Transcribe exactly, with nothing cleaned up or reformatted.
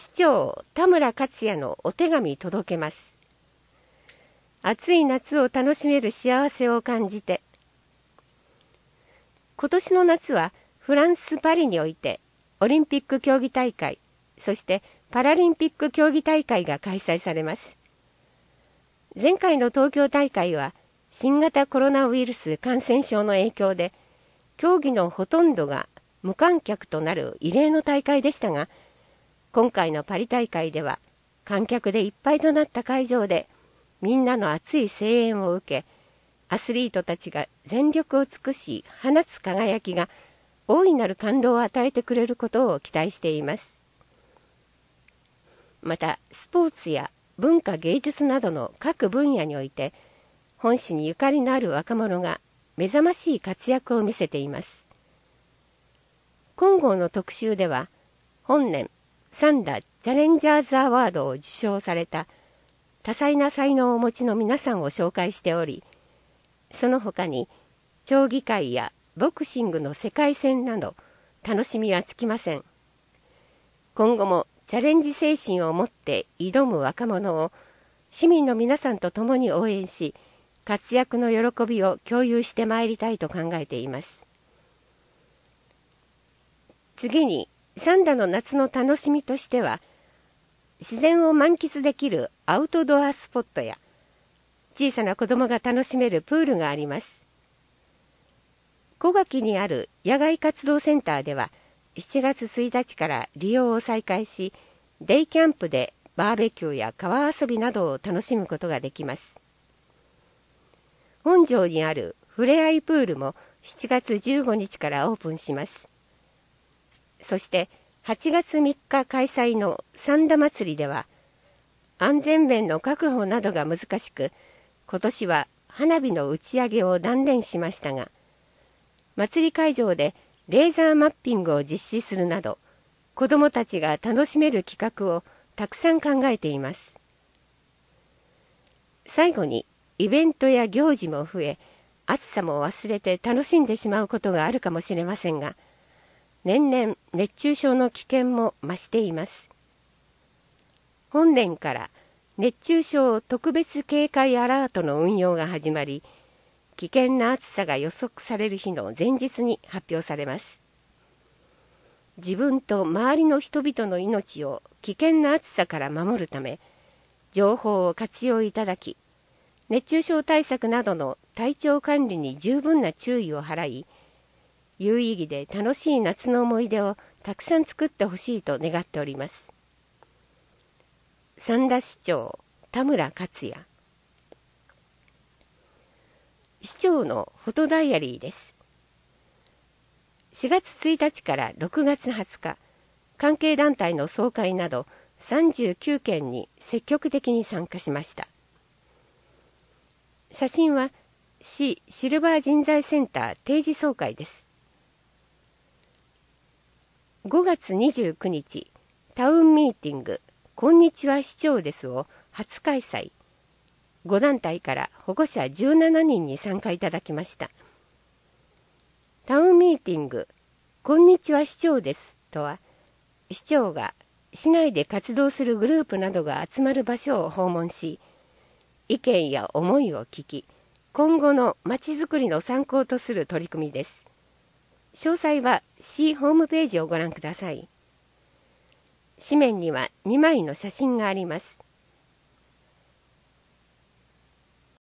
市長田村克也のお手紙届けます。暑い夏を楽しめる幸せを感じて。今年の夏はフランス・パリにおいてオリンピック競技大会、そしてパラリンピック競技大会が開催されます。前回の東京大会は新型コロナウイルス感染症の影響で競技のほとんどが無観客となる異例の大会でしたが、今回のパリ大会では観客でいっぱいとなった会場でみんなの熱い声援を受け、アスリートたちが全力を尽くし放つ輝きが大いなる感動を与えてくれることを期待しています。またスポーツや文化芸術などの各分野において本市にゆかりのある若者が目覚ましい活躍を見せています。今号の特集では本年サンダチャレンジャーズアワードを受賞された多彩な才能をお持ちの皆さんを紹介しており、その他に競技会やボクシングの世界戦など楽しみは尽きません。今後もチャレンジ精神を持って挑む若者を市民の皆さんと共に応援し、活躍の喜びを共有してまいりたいと考えています。次にサンダの夏の楽しみとしては、自然を満喫できるアウトドアスポットや小さな子供が楽しめるプールがあります。小垣にある野外活動センターではしちがつついたちから利用を再開し、デイキャンプでバーベキューや川遊びなどを楽しむことができます。本庄にあるふれあいプールもしちがつじゅうごにちからオープンします。そしてはちがつみっか開催の三田祭りでは安全面の確保などが難しく、今年は花火の打ち上げを断念しましたが、祭り会場でレーザーマッピングを実施するなど子どもたちが楽しめる企画をたくさん考えています。最後にイベントや行事も増え、暑さも忘れて楽しんでしまうことがあるかもしれませんが、年々熱中症の危険も増しています。本年から熱中症特別警戒アラートの運用が始まり、危険な暑さが予測される日の前日に発表されます。自分と周りの人々の命を危険な暑さから守るため、情報を活用いただき、熱中症対策などの体調管理に十分な注意を払い、有意義で楽しい夏の思い出をたくさん作ってほしいと願っております。三田市長田村克也。市長のフォトダイアリーです。しがつついたちからろくがつはつか、関係団体の総会などさんじゅうきゅうけんに積極的に参加しました。写真は市シルバー人材センター定時総会です。ごがつにじゅうくにち、タウンミーティングこんにちは市長ですを初開催。ごだんたいから保護者じゅうななにんに参加いただきました。タウンミーティングこんにちは市長ですとは、市長が市内で活動するグループなどが集まる場所を訪問し、意見や思いを聞き、今後のまちづくりの参考とする取り組みです。詳細は市ホームページをご覧ください。紙面にはにまいの写真があります。